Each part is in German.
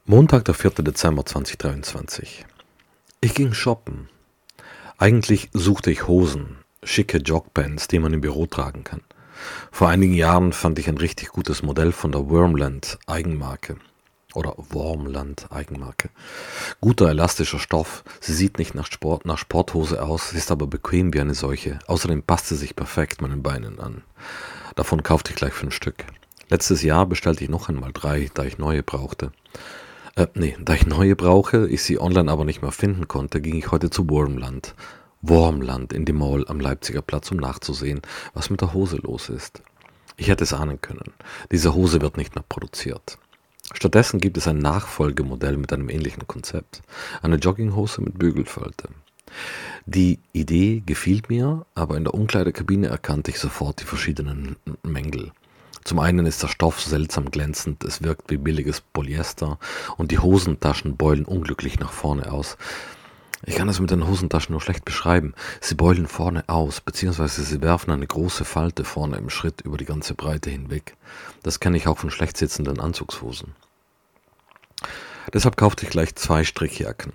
Montag, der 4. Dezember 2023. Ich ging shoppen. Eigentlich suchte ich Hosen, schicke Jogpants, die man im Büro tragen kann. Vor einigen Jahren fand ich ein richtig gutes Modell von der Wormland Eigenmarke. Oder Wormland Eigenmarke. Guter elastischer Stoff, sie sieht nicht nach Sporthose aus, ist aber bequem wie eine solche. Außerdem passt sie sich perfekt meinen Beinen an. Davon kaufte ich gleich 5 Stück. Letztes Jahr bestellte ich noch einmal 3, da ich neue brauchte. Da ich neue brauche, ich sie online aber nicht mehr finden konnte, ging ich heute zu Wormland in die Mall am Leipziger Platz, um nachzusehen, was mit der Hose los ist. Ich hätte es ahnen können. Diese Hose wird nicht mehr produziert. Stattdessen gibt es ein Nachfolgemodell mit einem ähnlichen Konzept. Eine Jogginghose mit Bügelfalte. Die Idee gefiel mir, aber in der Umkleidekabine erkannte ich sofort die verschiedenen Mängel. Zum einen ist der Stoff seltsam glänzend, es wirkt wie billiges Polyester und die Hosentaschen beulen unglücklich nach vorne aus. Ich kann es mit den Hosentaschen nur schlecht beschreiben. Sie beulen vorne aus, beziehungsweise sie werfen eine große Falte vorne im Schritt über die ganze Breite hinweg. Das kenne ich auch von schlecht sitzenden Anzugshosen. Deshalb kaufte ich gleich 2 Strickjacken.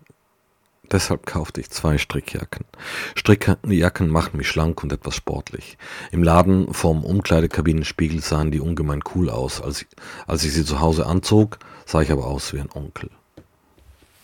Strickjacken machen mich schlank und etwas sportlich. Im Laden vorm Umkleidekabinenspiegel sahen die ungemein cool aus. Als ich sie zu Hause anzog, sah ich aber aus wie ein Onkel.